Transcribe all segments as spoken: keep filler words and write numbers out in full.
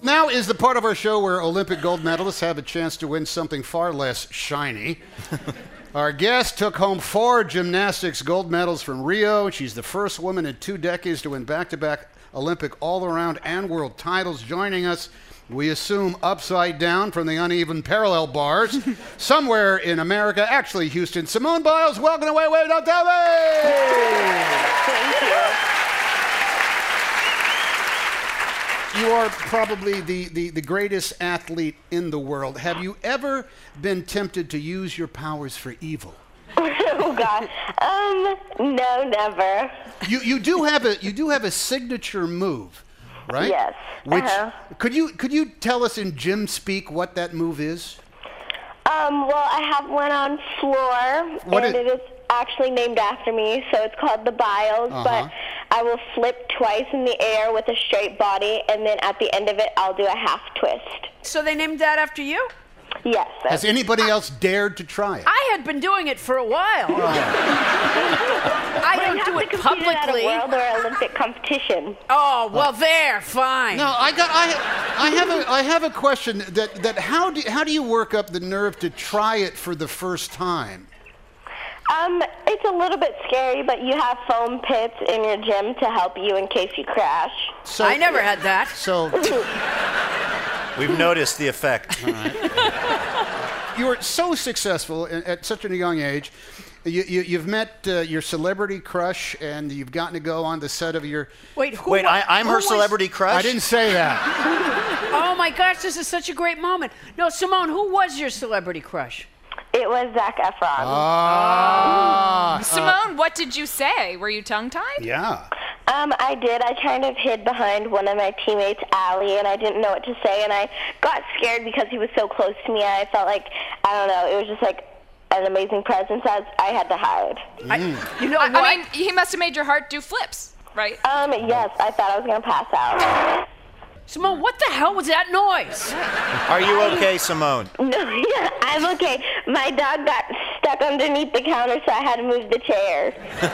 now is the part of our show where Olympic gold medalists have a chance to win something far less shiny. Our guest took home four gymnastics gold medals from Rio. She's the first woman in two decades to win back-to-back Olympic all-around and world titles. Joining us, we assume upside down from the uneven parallel bars, somewhere in America, actually Houston, Simone Biles. Welcome to Wait, Wait, Don't Tell Me! Thank you. You are probably the, the, the greatest athlete in the world. Have you ever been tempted to use your powers for evil? Oh God, um, no, never. You you do have a you do have a signature move, right? Yes. Which uh-huh. could you could you tell us in gym speak what that move is? Um, well, I have one on floor, What and is- it is actually named after me, so it's called the Biles. Uh-huh. But I will flip twice in the air with a straight body, and then at the end of it, I'll do a half twist. So they named that after you? Yes. Has anybody else dared to try it? I had been doing it for a while. I don't you do have it to compete at a publicly. world or Olympic competition. Oh, well, there, fine. No, I got I I have a I have a question that that how do how do you work up the nerve to try it for the first time? Um, it's a little bit scary, but you have foam pits in your gym to help you in case you crash. So I never had that. So We've noticed the effect. you were so successful at, at such a young age. You, you, you've met uh, your celebrity crush, and you've gotten to go on the set of your. Wait, who Wait, wa- I, I'm who her was- celebrity crush? I didn't say that. Oh, my gosh, this is such a great moment. No, Simone, who was your celebrity crush? It was Zac Efron. Ah, Simone, what did you say? Were you tongue-tied? yeah. Um, I did. I kind of hid behind one of my teammates, Allie, and I didn't know what to say, and I got scared because he was so close to me. I felt like, I don't know, it was just like an amazing presence. I, was, I had to hide. I, you know I, what? I mean, he must have made your heart do flips, right? Um, yes, I thought I was going to pass out. Simone, what the hell was that noise? Are you okay, Simone? No, yeah, I'm okay. My dog got stuck underneath the counter, so I had to move the chair.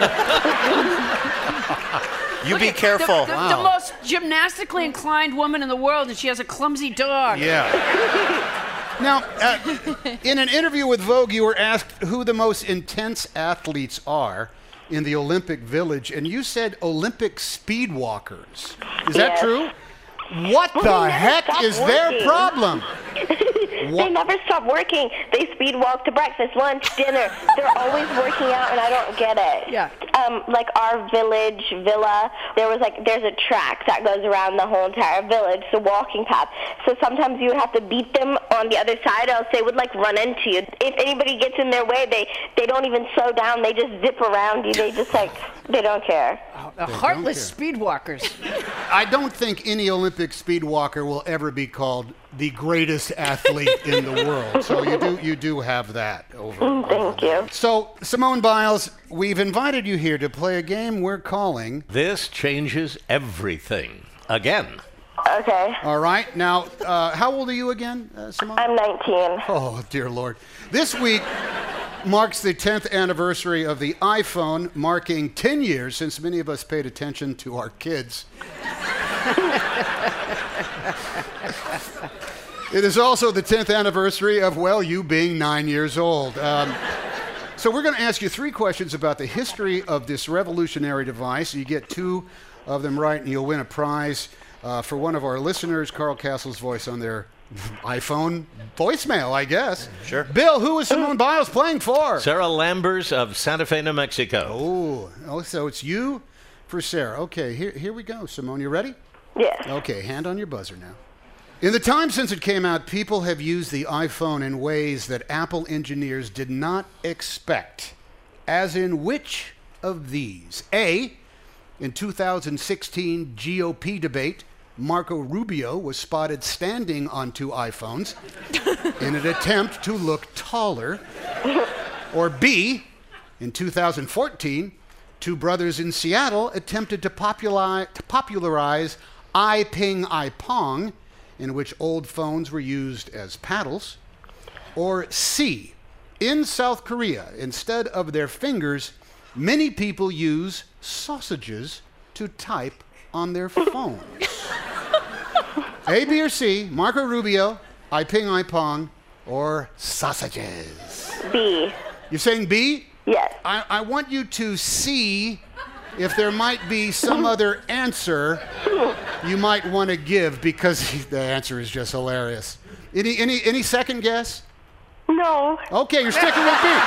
You Look be at the- careful. The, Wow. the most gymnastically inclined woman in the world, and she has a clumsy dog. Yeah. Now, uh, in an interview with Vogue, you were asked who the most intense athletes are in the Olympic Village, and you said Olympic speedwalkers. Is that Yes. true? What Well, the they never heck stop is their working. problem? They What? never stop working. They speed walk to breakfast, lunch, dinner. They're always working out, and I don't get it. Yeah. Um, like our village villa, there was like there's a track that goes around the whole entire village, the walking path. So sometimes you would have to beat them on the other side, else they would like run into you. If anybody gets in their way, they they don't even slow down. They just zip around you. They just like they don't care. The heartless speedwalkers. I don't think any Olympic speedwalker will ever be called the greatest athlete in the world. So you do you do have that over. over Thank you. So, Simone Biles, we've invited you here to play a game we're calling. This changes everything. Again. Okay. All right. Now, uh, how old are you again, uh, Simone? I'm nineteen. Oh, dear Lord. This week marks the tenth anniversary of the iPhone, marking ten years since many of us paid attention to our kids. It is also the tenth anniversary of, well, you being nine years old. Um, so we're going to ask you three questions about the history of this revolutionary device. You get two of them right, and you'll win a prize uh, for one of our listeners, Carl Castle's voice on their iPhone voicemail, I guess. Sure. Bill, who is Simone Biles playing for? Sarah Lambers of Santa Fe, New Mexico. Oh, oh, so it's you for Sarah. Okay, here, here we go. Simone, you ready? Yes. Okay, hand on your buzzer now. In the time since it came out, people have used the iPhone in ways that Apple engineers did not expect. As in which of these? A, in two thousand sixteen G O P debate, Marco Rubio was spotted standing on two iPhones in an attempt to look taller. Or B, in two thousand fourteen, two brothers in Seattle attempted to, populi- to popularize iPing iPong, in which old phones were used as paddles. Or C, in South Korea, instead of their fingers, many people use sausages to type on their phones. A, B, or C, Marco Rubio, I Ping, I Pong, or sausages? B. You're saying B? Yes. I, I want you to see if there might be some other answer you might want to give, because the answer is just hilarious. Any, any, any second guess? No. Okay, you're sticking with B.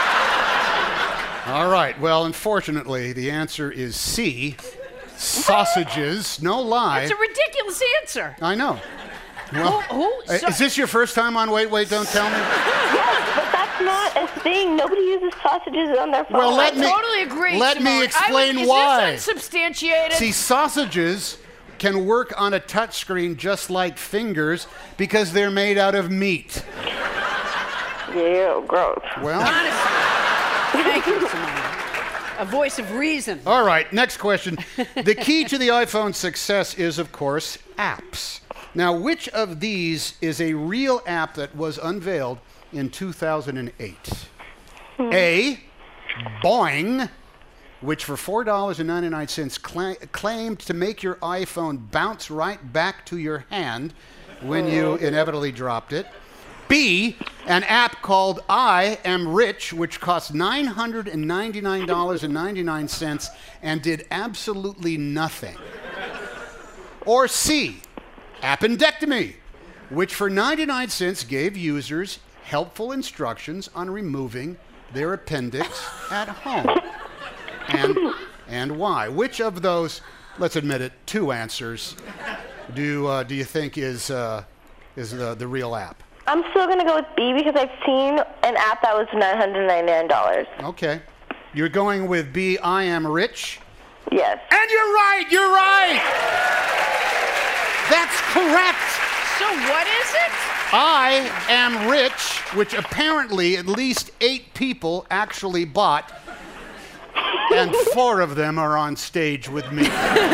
All right, well, unfortunately, the answer is C, sausages. No lie. It's a ridiculous answer. I know. Well, Who- who- uh, so- is this your first time on Wait, Wait, Don't Tell Me? Yes, but that's not a thing. Nobody uses sausages on their phone. Well, let I me- totally agree. let me Simone. I explain would, is why. This unsubstantiated? See, sausages can work on a touchscreen just like fingers because they're made out of meat. Yeah, gross. Well, Honestly. Thank you, Simone. A voice of reason. all right, next question. The key to the iPhone's success is, of course, apps. Now, which of these is a real app that was unveiled in two thousand eight? A, Boing, which for four dollars and ninety-nine cents cla- claimed to make your iPhone bounce right back to your hand when you inevitably dropped it. B, an app called I Am Rich, which cost nine hundred ninety-nine dollars and ninety-nine cents and did absolutely nothing. Or C, Appendectomy, which for ninety-nine cents gave users helpful instructions on removing their appendix at home. And, and why? Which of those, let's admit it, two answers do, uh, do you think is, uh, is the, the real app? I'm still going to go with B because I've seen an app that was nine hundred ninety-nine dollars. Okay. You're going with B, I Am Rich? Yes. And you're right, you're right! That's correct! So what is it? I Am Rich, which apparently at least eight people actually bought, and four of them are on stage with me.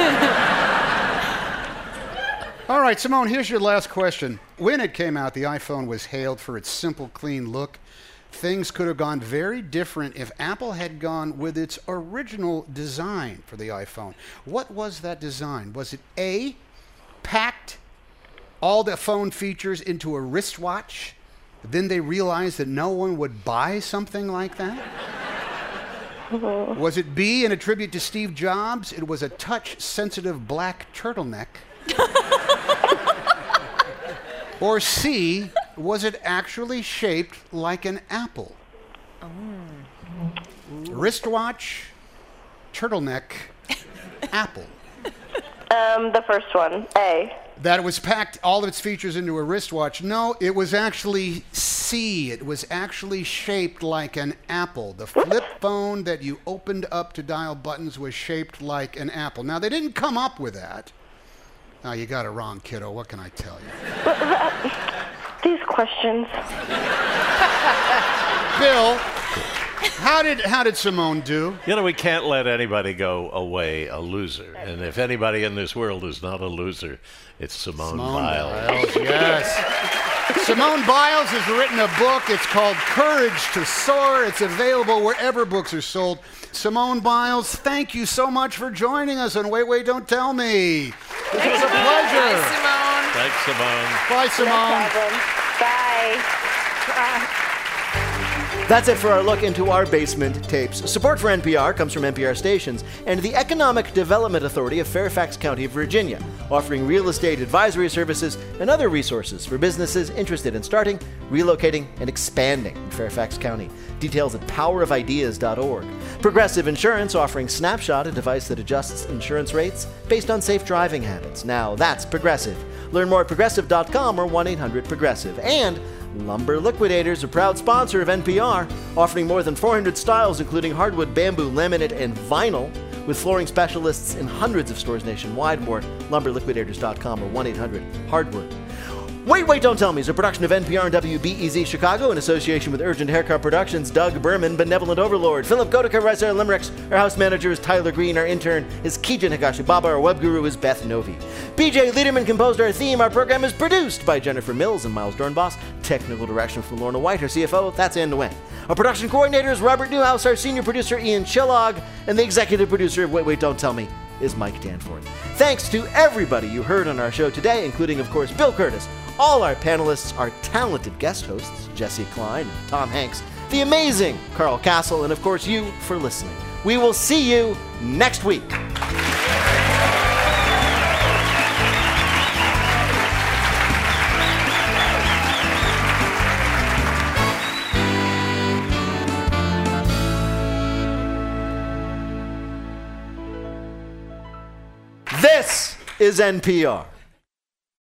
All right, Simone, here's your last question. When it came out, the iPhone was hailed for its simple, clean look. Things could have gone very different if Apple had gone with its original design for the iPhone. What was that design? Was it A, packed all the phone features into a wristwatch? Then they realized that no one would buy something like that? Was it B, in a tribute to Steve Jobs? It was a touch-sensitive black turtleneck. Or C, was it actually shaped like an apple? Oh. Wristwatch, turtleneck, apple. Um, the first one, A. That it was packed all of its features into a wristwatch. No, it was actually C. It was actually shaped like an apple. The flip phone that you opened up to dial buttons was shaped like an apple. Now, they didn't come up with that. Now, you got it wrong, kiddo. What can I tell you? These questions. Bill, how did how did Simone do? You know, we can't let anybody go away a loser. And if anybody in this world is not a loser, it's Simone, Simone Biles. Biles, yes. Simone Biles has written a book. It's called Courage to Soar. It's available wherever books are sold. Simone Biles, thank you so much for joining us on Wait, Wait, Don't Tell Me. This was a pleasure. Bye, Simone. Thanks, Simone. Bye, No Simone. problem. Bye. That's it for our look into our basement tapes. Support for N P R comes from N P R stations and the Economic Development Authority of Fairfax County, Virginia, offering real estate advisory services and other resources for businesses interested in starting, relocating, and expanding in Fairfax County. Details at power of ideas dot org. Progressive Insurance offering Snapshot, a device that adjusts insurance rates based on safe driving habits. Now that's Progressive. Learn more at progressive dot com or one eight hundred progressive. And Lumber Liquidators, a proud sponsor of N P R, offering more than four hundred styles, including hardwood, bamboo, laminate, and vinyl, with flooring specialists in hundreds of stores nationwide. More at lumber liquidators dot com or one eight hundred hardwood. Wait, Wait, Don't Tell Me is a production of N P R and W B E Z Chicago in association with Urgent Haircut Productions. Doug Berman, Benevolent Overlord. Philip Godeka writes our limericks. Our house manager is Tyler Green. Our intern is Kijin Higashi Baba. Our web guru is Beth Novi. B J Liederman composed our theme. Our program is produced by Jennifer Mills and Miles Dornbos. Technical direction from Lorna White. Our C F O, that's Ann Nguyen. Our production coordinator is Robert Newhouse. Our senior producer, Ian Chillog. And the executive producer of Wait, Wait, Don't Tell Me is Mike Danforth. Thanks to everybody you heard on our show today, including, of course, Bill Curtis, all our panelists, our talented guest hosts, Jesse Klein and Tom Hanks, the amazing Carl Castle, and, of course, you for listening. We will see you next week. This is N P R.